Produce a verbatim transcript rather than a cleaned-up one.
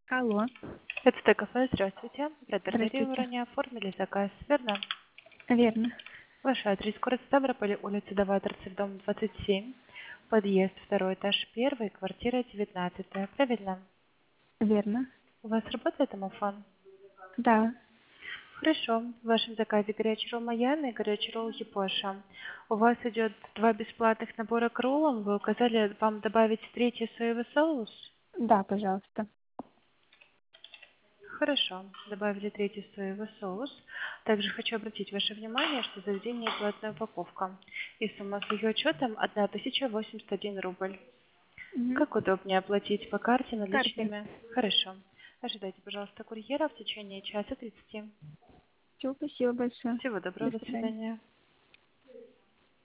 Алло, Это Т-кафе, здравствуйте. Братердерии вы здравствуйте. ранее оформили заказ, верно? Верно, Ваш адрес город Ставрополь, улица Даваторцев, дом двадцать семь, подъезд, второй этаж, первый, квартира девятнадцатая, правильно? верно. У вас работает домофон? Да, Хорошо. В вашем заказе горячий ролл Майами и горячий ролл Япоша. У вас идет два бесплатных набора к роллам. Вы указали вам добавить третий соевый соус? да, пожалуйста. Хорошо, добавили третий соевый соус. Также хочу обратить ваше внимание, что заведение платная упаковка. И сумма с ее учетом тысяча восемьдесят один рубль. Мгм. Как удобнее оплатить по карте, Картой. наличными? Хорошо. Ожидайте, пожалуйста, курьера в течение часа тридцати. Все, спасибо большое. Всего До доброго, до свидания. свидания.